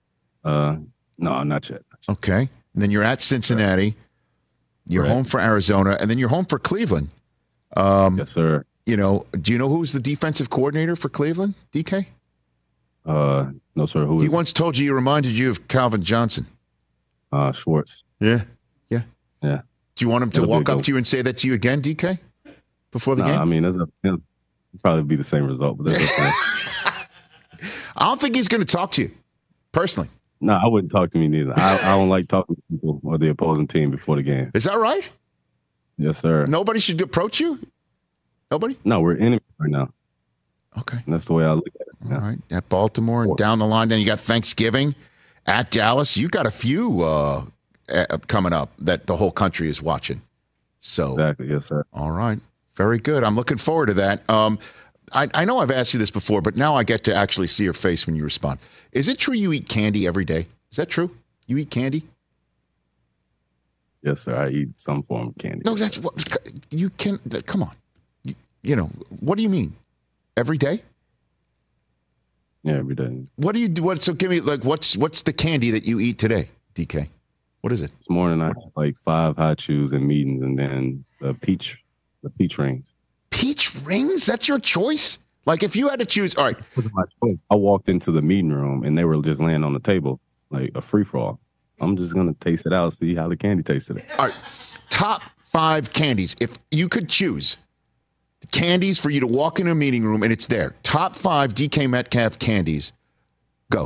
Uh, no, not yet. Okay. And then you're at Cincinnati. You're Correct. home for Arizona, and then you're home for Cleveland. Um, Yes, sir. You know, do you know who's the defensive coordinator for Cleveland, D K? Uh, no, sir. Who He is once told you he reminded you of Calvin Johnson. uh, Schwartz? Yeah. Yeah. Yeah. Do you want him to It'll be walk a up good to you and say that to you again, D K, before the Nah, game? I mean, that's a, it'll probably be the same result, but that's okay. I don't think he's going to talk to you personally. No, I wouldn't talk to me neither. I, I don't like talking to people or the opposing team before the game. Is that right? Yes, sir. Nobody should approach you? Nobody? No, we're enemies right now. Okay. And that's the way I look at it. All right. At Baltimore and down the line. Then you got Thanksgiving at Dallas. You got a few uh, uh, coming up that the whole country is watching. So, Exactly. Yes, sir. all right. Very good. I'm looking forward to that. Um, I, I know I've asked you this before, but now I get to actually see your face when you respond. Is it true you eat candy every day? Is that true? You eat candy? Yes, sir. I eat some form of candy. No, that's what you can. Come on. You, you know, what do you mean? Every day? Yeah, every day. What do you do? What, so give me, like, what's what's the candy that you eat today, D K? What is it? This morning I had like five hot chews and meetings, and then the peach, the peach rings. Peach rings? That's your choice? Like, if you had to choose, all right. I walked into the meeting room and they were just laying on the table like a free for all. I'm just gonna taste it out, see how the candy tasted. All right. Top five candies. If you could choose candies for you to walk in a meeting room and it's there. Top five D K Metcalf candies. Go.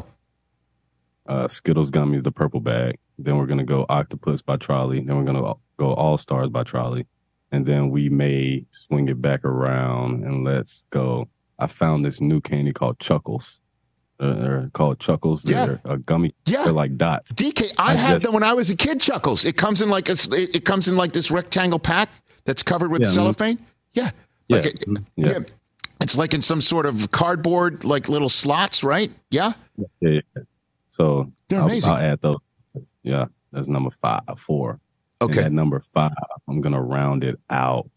Uh, Skittles gummies, the purple bag. Then we're gonna go Octopus by Trolley. Then we're gonna go All Stars by Trolley, and then we may swing it back around and let's go. I found this new candy called Chuckles. Uh, they're called Chuckles. They're Yeah. a gummy. Yeah. They're like dots. D K, I, I had just- them when I was a kid, Chuckles. It comes in like a, it it comes in like this rectangle pack that's covered with Yeah, mhm. cellophane. Yeah. Like Yeah, it- mhm, yeah. yeah. It's like in some sort of cardboard, like little slots, right? Yeah. Yeah, yeah. So They're I'll, amazing. I'll add those. Yeah, that's number five, four. Okay. And at number five, I'm gonna round it out.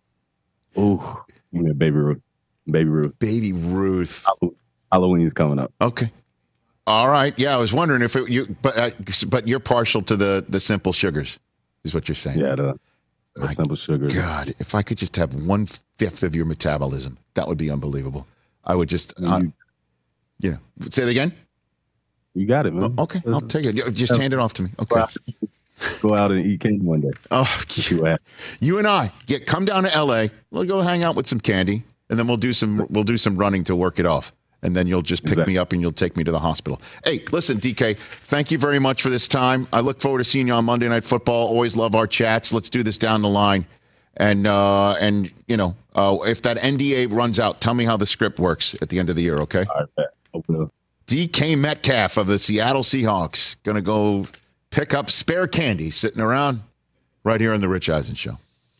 Ooh, give me a Baby Ruth. Baby Ruth. Baby Ruth. Halloween's coming up. Okay. All right. Yeah, I was wondering if it, you, but uh, but you're partial to the the simple sugars, is what you're saying. Yeah, the, the My simple sugar. God, if I could just have one fifth of your metabolism, that would be unbelievable. I would just, uh, You- you know, say it again. You got it, man. Oh, okay, I'll take it. Just hand it off to me. Okay. Go out and eat candy one day. Oh, You you and I get come down to L A. We'll go hang out with some candy, and then we'll do some we'll do some running to work it off. And then you'll just pick Exactly. me up and you'll take me to the hospital. Hey, listen, D K, thank you very much for this time. I look forward to seeing you on Monday Night Football. Always love our chats. Let's do this down the line. And uh, and you know, uh, if that N D A runs out, tell me how the script works at the end of the year. Okay. All right, open up. D K Metcalf of the Seattle Seahawks gonna go pick up spare candy sitting around right here on the Rich Eisen Show.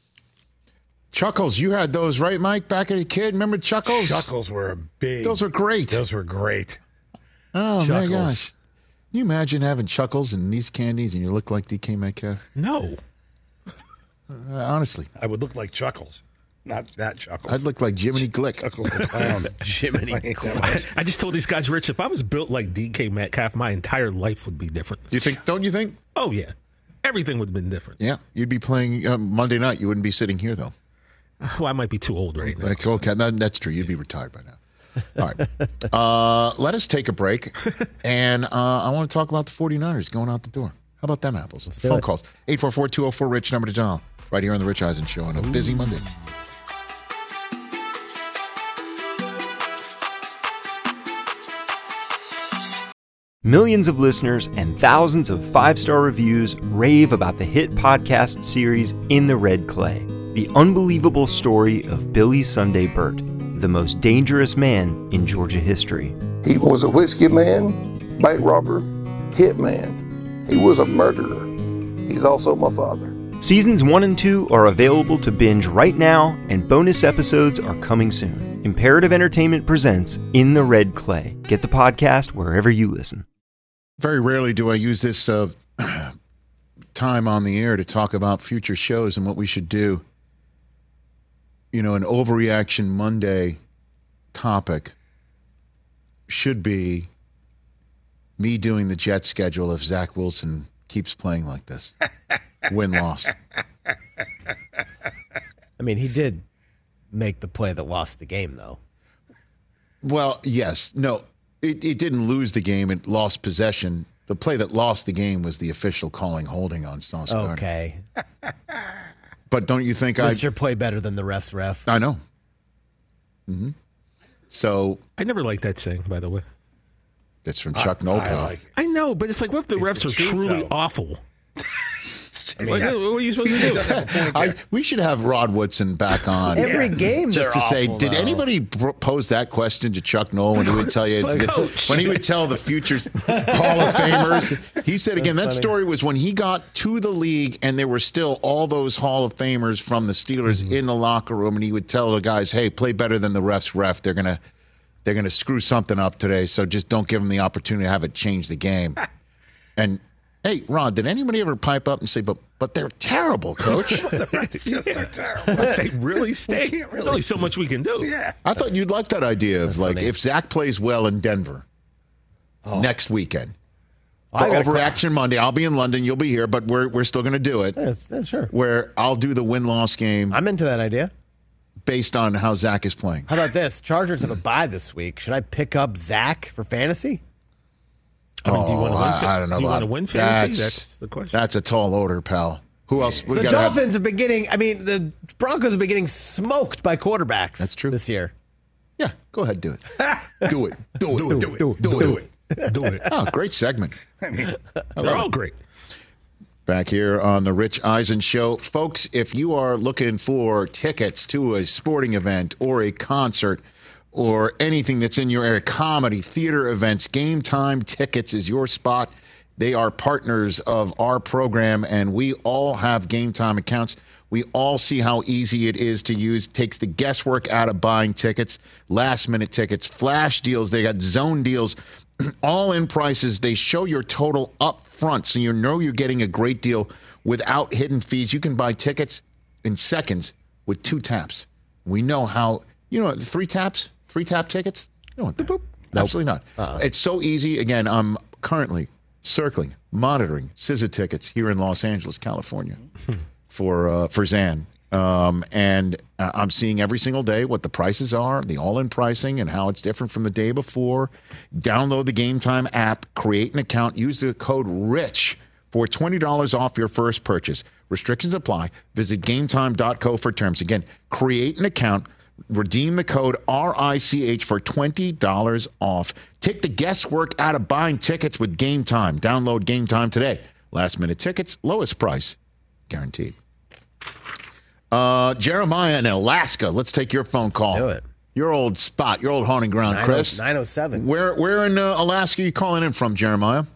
Chuckles, you had those, right, Mike, back as a kid? Remember Chuckles? Chuckles were big. Those were great. Those were great. Oh, Chuckles. my gosh. Can you imagine having Chuckles and these candies and you look like D K Metcalf? No. Uh, honestly. I would look like Chuckles. Not that Chuckles. I'd look like Jiminy Glick. Chuckles the clown. Jiminy Glick. I just told these guys, Rich, if I was built like D K Metcalf, my entire life would be different. You think? Don't you think? Oh, yeah. Everything would have been different. Yeah. You'd be playing uh, Monday night. You wouldn't be sitting here, though. Well, I might be too old right now. Like, okay, that, that's true. You'd be retired by now. All right. Uh, let us take a break. And uh, I want to talk about the 49ers going out the door. How about them apples? do Phone it. calls. eight four four, two oh four, RICH, number to dial. Right here on the Rich Eisen Show on a busy Monday. Millions of listeners and thousands of five-star reviews rave about the hit podcast series In the Red Clay. The unbelievable story of Billy Sunday Burt, the most dangerous man in Georgia history. He was a whiskey man, bank robber, hitman. He was a murderer. He's also my father. Seasons one and two are available to binge right now, and bonus episodes are coming soon. Imperative Entertainment presents In the Red Clay. Get the podcast wherever you listen. Very rarely do I use this uh, time on the air to talk about future shows and what we should do. You know, an Overreaction Monday topic should be me doing the Jets schedule if Zach Wilson keeps playing like this. Win-loss. I mean, he did make the play that lost the game, though. Well, yes. No, it, it didn't lose the game. It lost possession. The play that lost the game was the official calling holding on Sauce Gardner. Okay. But don't you think I... Mister Play better than the ref's ref. I know. Mm-hmm. So... I never liked that saying, by the way. That's from Chuck Noll. I, like I know, but it's like, what if the It's refs the are truth, truly though. awful? I mean, Like, what are you supposed to do? I, we should have Rod Woodson back on Every game just to they're say, awful, did though. anybody pr- pose that question to Chuck Noll when he would tell you But the- Coach. when he would tell the future Hall of Famers? He said again, that funny. story was when he got to the league and there were still all those Hall of Famers from the Steelers Mm-hmm. in the locker room, and he would tell the guys, "Hey, play better than the refs. Ref, they're gonna they're gonna screw something up today, so just don't give them the opportunity to have it change the game." And hey, Ron, did anybody ever pipe up and say, but but they're terrible, Coach? The refs just are terrible. If they really stink, can't there's really- only so much we can do. Yeah. I thought you'd like that idea of like if Zach plays well in Denver next weekend. For I gotta Overreaction Monday, I'll be in London, you'll be here, but we're we're still going to do it. Yeah, it's- yeah, sure. Where I'll do the win-loss game I'm into that idea. based on how Zach is playing. How about this? Chargers have a bye this week. Should I pick up Zach for fantasy? I mean, do you Oh, want to win? I- fa- I don't know Do you want about- to win fantasy? That's- That's, the question. That's a tall order, pal. Who else? We The gotta have- Dolphins have been getting, I mean, the Broncos have been getting smoked by quarterbacks. That's true. This year. yeah, go ahead, do it. do it. Do it. Do it. Do it. Do it. Do Do it. it. Do it. Oh, great segment. I mean, They're all great. Back here on the Rich Eisen Show. Folks, if you are looking for tickets to a sporting event or a concert or anything that's in your area, comedy, theater events, Game Time Tickets is your spot. They are partners of our program, and we all have Game Time accounts. We all see how easy it is to use. Takes the guesswork out of buying tickets, last-minute tickets, flash deals. They got zone deals. All in prices. They show your total up front, so you know you're getting a great deal without hidden fees. You can buy tickets in seconds with two taps. We know how, you know, three taps, three tap tickets. You know what that? Absolutely not. Uh-uh. It's so easy. Again, I'm currently circling, monitoring S Z A tickets here in Los Angeles, California, for uh, for Zan. Um, and uh, I'm seeing every single day what the prices are, the all-in pricing, and how it's different from the day before. Download the Game Time app, create an account, use the code RICH for twenty dollars off your first purchase. Restrictions apply. Visit gametime dot co for terms. Again, create an account, redeem the code R I C H for twenty dollars off. Take the guesswork out of buying tickets with Game Time. Download Game Time today. Last-minute tickets, lowest price, guaranteed. Uh, Jeremiah in Alaska. Let's take your phone call. Do it. Your old spot, your old haunting ground, Chris. nine oh seven. Where where in uh, Alaska are you calling in from, Jeremiah?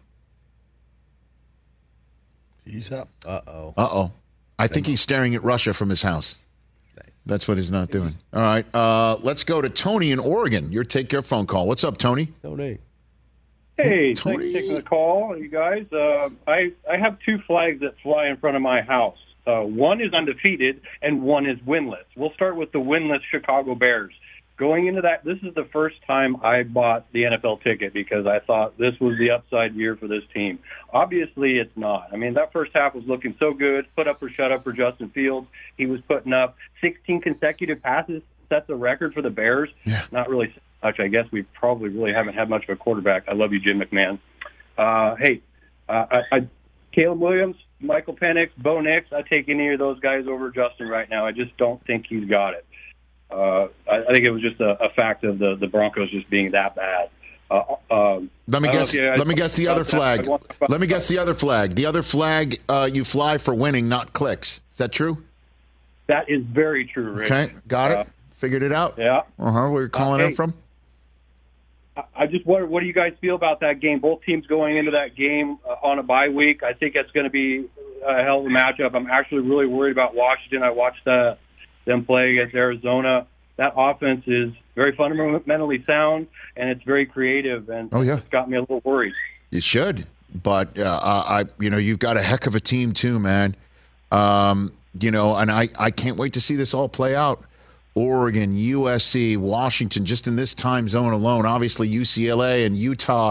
he's up. Uh-oh. Uh-oh. I think he's staring at Russia from his house. That's what he's not doing. All right. Uh, let's go to Tony in Oregon. Your take your phone call. What's up, Tony? Tony. Hey, Tony. thanks for taking the call, you guys. Uh, I I have two flags that fly in front of my house. Uh, one is undefeated, and one is winless. We'll start with the winless Chicago Bears. Going into that, this is the first time I bought the N F L ticket because I thought this was the upside year for this team. Obviously, it's not. I mean, that first half was looking so good. Put up or shut up for Justin Fields. He was putting up sixteen consecutive passes, set the record for the Bears. Yeah. Not really much. I guess we probably really haven't had much of a quarterback. I love you, Jim McMahon. Uh, hey, uh, I, I, Caleb Williams, Michael Penix, Bo Nix, I take any of those guys over Justin right now. I just don't think he's got it. Uh, I, I think it was just a, a fact of the, the Broncos just being that bad. Uh, um, Let me I don't guess. know if you- Let me guess the other flag. Let me guess the other flag. The other flag. Uh, you fly for winning, not clicks. Is that true? That is very true, Rick. Okay, got Uh, it. Figured it out. Yeah. Uh huh. Where you calling Uh, in hey. from? I- I just wonder, what do you guys feel about that game? Both teams going into that game uh, on a bye week. I think it's going to be a hell of a matchup. I'm actually really worried about Washington. I watched uh, them play against Arizona. That offense is very fundamentally sound, and it's very creative, and Oh, yeah. it's got me a little worried. You should, but uh, I, you know, you've got a heck of a team too, man. Um, you know, and I, I can't wait to see this all play out. Oregon, U S C, Washington, just in this time zone alone. Obviously, U C L A and Utah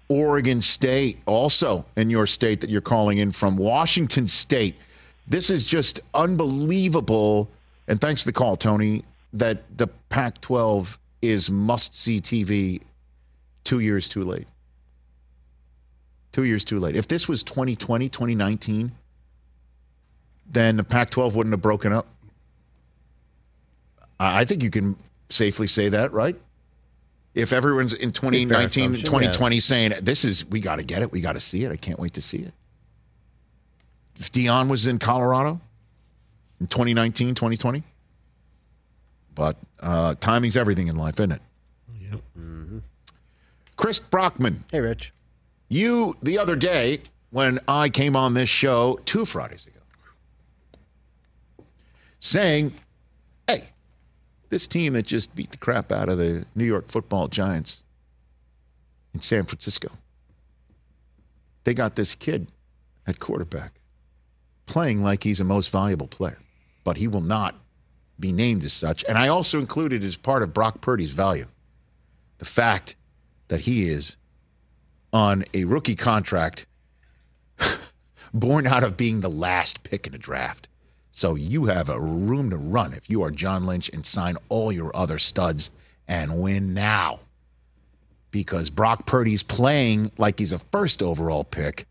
Oregon State, also in your state that you're calling in from, Washington State. This is just unbelievable. And thanks for the call, Tony, that the Pac twelve is must-see T V two years too late. Two years too late. If this was twenty twenty, twenty nineteen, then the Pac twelve wouldn't have broken up. I think you can safely say that, right? If everyone's in twenty nineteen, twenty twenty yeah. saying, this is, we got to get it, we got to see it, I can't wait to see it. If Deion was in Colorado in twenty nineteen, twenty twenty. But uh, timing's everything in life, isn't it? Yep. Mm-hmm. Chris Brockman. Hey, Rich. You, the other day, when I came on this show two Fridays ago, saying, hey, this team that just beat the crap out of the New York Football Giants in San Francisco, they got this kid at quarterback playing like he's a most valuable player, but he will not be named as such. And I also included as part of Brock Purdy's value the fact that he is on a rookie contract born out of being the last pick in the draft. So you have a room to run if you are John Lynch and sign all your other studs and win now. Because Brock Purdy's playing like he's a first overall pick,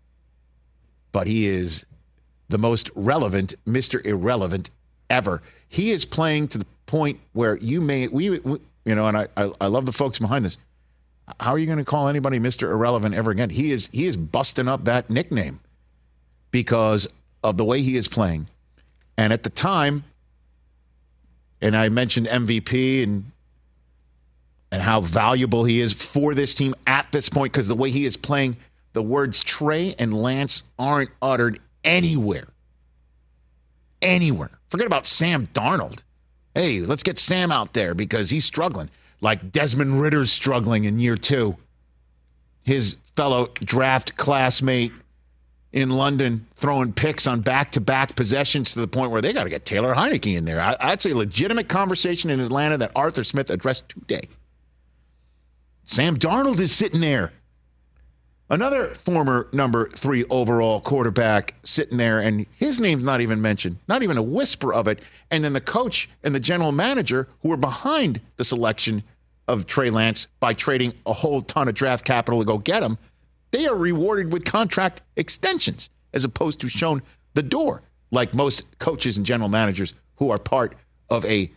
but he is the most relevant Mister Irrelevant ever. He is playing to the point where you may, we, we you know, and I, I, I love the folks behind this. How are you going to call anybody Mister Irrelevant ever again? He is he is busting up that nickname because of the way he is playing. And at the time, and I mentioned M V P and and how valuable he is for this team at this point because the way he is playing, the words Trey and Lance aren't uttered anywhere. Anywhere. Forget about Sam Darnold. Hey, let's get Sam out there because he's struggling. Like Desmond Ritter's struggling in year two. His fellow draft classmate in London throwing picks on back-to-back possessions to the point where they got to get Taylor Heineke in there. I, that's a legitimate conversation in Atlanta that Arthur Smith addressed today. Sam Darnold is sitting there. Another former number three overall quarterback sitting there, and his name's not even mentioned, not even a whisper of it. And then the coach and the general manager who were behind the selection of Trey Lance by trading a whole ton of draft capital to go get him, they are rewarded with contract extensions as opposed to shown the door like most coaches and general managers who are part of a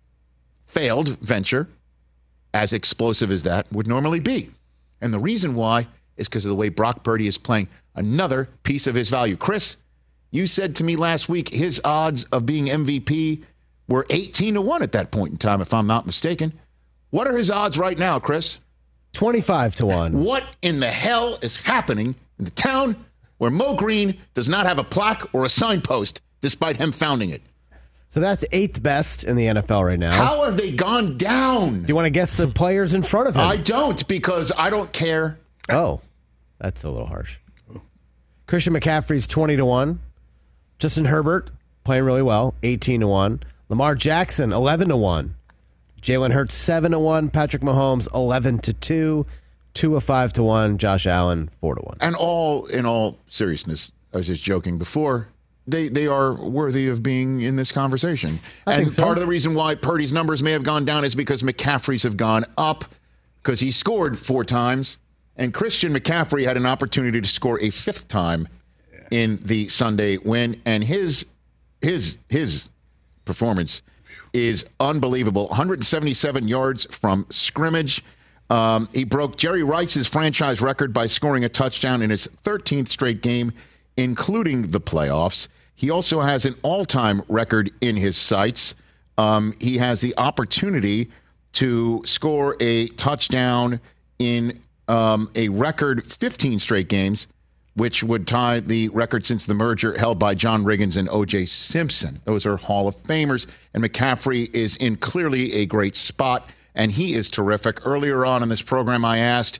failed venture, as explosive as that would normally be. And the reason why is because of the way Brock Purdy is playing. Another piece of his value. Chris, you said to me last week his odds of being M V P were eighteen to one at that point in time, if I'm not mistaken. What are his odds right now, Chris? twenty-five to one. What in the hell is happening in the town where Mo Green does not have a plaque or a signpost despite him founding it? So that's eighth best in the N F L right now. How have they gone down? Do you want to guess the players in front of him? I don't, because I don't care. Oh, that's a little harsh. Christian McCaffrey's twenty to one. Justin Herbert playing really well, eighteen to one. Lamar Jackson, eleven to one. Jalen Hurts, seven to one. Patrick Mahomes, eleven to two. Tua, five to one. Josh Allen, four to one. And all in all seriousness, I was just joking before, they they are worthy of being in this conversation. I and think so. Part of the reason why Purdy's numbers may have gone down is because McCaffrey's have gone up because he scored four times. And Christian McCaffrey had an opportunity to score a fifth time in the Sunday win. And his his his performance is unbelievable. one hundred seventy-seven yards from scrimmage. Um, he broke Jerry Rice's franchise record by scoring a touchdown in his thirteenth straight game, including the playoffs. He also has an all-time record in his sights. Um, he has the opportunity to score a touchdown in Um, a record fifteen straight games, which would tie the record since the merger held by John Riggins and O J Simpson. Those are Hall of Famers, and McCaffrey is in clearly a great spot, and he is terrific. Earlier on in this program, I asked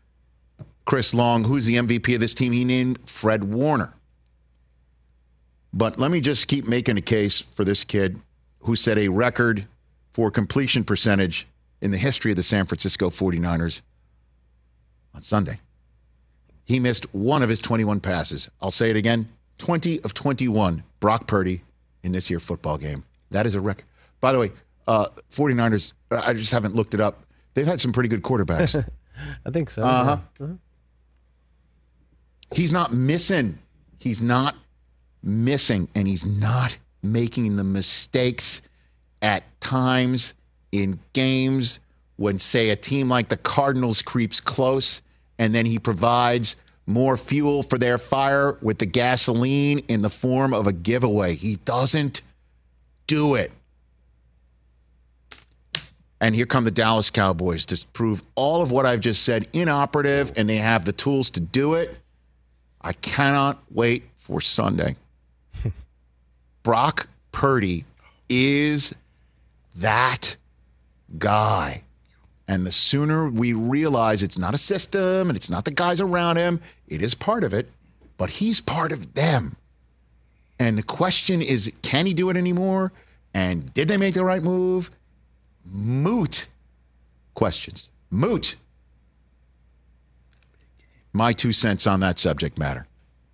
Chris Long, who's the M V P of this team? He named Fred Warner. But let me just keep making a case for this kid who set a record for completion percentage in the history of the San Francisco forty-niners on Sunday. he missed one of his twenty-one passes. I'll say it again, twenty of twenty-one, Brock Purdy in this year's football game. That is a record. By the way, uh, 49ers, I just haven't looked it up. They've had some pretty good quarterbacks. I think so. Uh-huh. Yeah. Uh-huh. He's not missing. He's not missing, and he's not making the mistakes at times in games when, say, a team like the Cardinals creeps close, and then he provides more fuel for their fire with the gasoline in the form of a giveaway. He doesn't do it. And here come the Dallas Cowboys to prove all of what I've just said inoperative, and they have the tools to do it. I cannot wait for Sunday. Brock Purdy is that guy. And the sooner we realize it's not a system and it's not the guys around him, it is part of it, but he's part of them. And the question is, can he do it anymore? And did they make the right move? Moot questions. Moot. My two cents on that subject matter.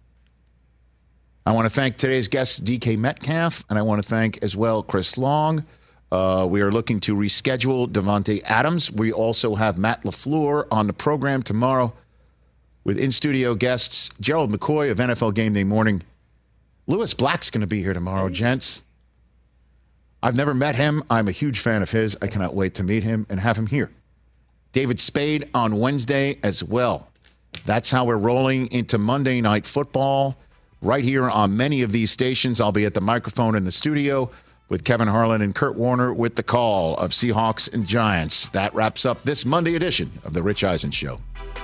I want to thank today's guest, D K Metcalf, and I want to thank as well Chris Long. Uh, we are looking to reschedule Davante Adams. We also have Matt LaFleur on the program tomorrow with in-studio guests Gerald McCoy of N F L Game Day Morning. Lewis Black's going to be here tomorrow, gents. I've never met him. I'm a huge fan of his. I cannot wait to meet him and have him here. David Spade on Wednesday as well. That's how we're rolling into Monday Night Football. Right here on many of these stations, I'll be at the microphone in the studio with Kevin Harlan and Kurt Warner with the call of Seahawks and Giants. That wraps up this Monday edition of The Rich Eisen Show.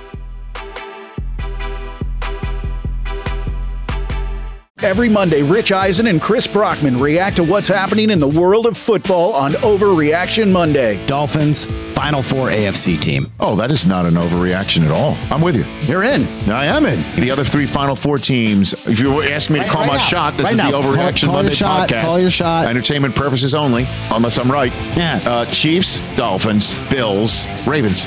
Every Monday, Rich Eisen and Chris Brockman react to what's happening in the world of football on Overreaction Monday. Dolphins, Final Four A F C team. Oh, that is not an overreaction at all. I'm with you. You're in. I am in. The other three Final Four teams, if you were asking me to Right- call right my now. shot, this Right is now. the Overreaction Call- call Monday your shot. podcast. Call your shot. Entertainment purposes only, unless I'm right. Yeah. Uh, Chiefs, Dolphins, Bills, Ravens.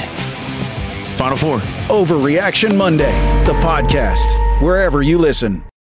Ravens. Final Four. Overreaction Monday, the podcast, wherever you listen.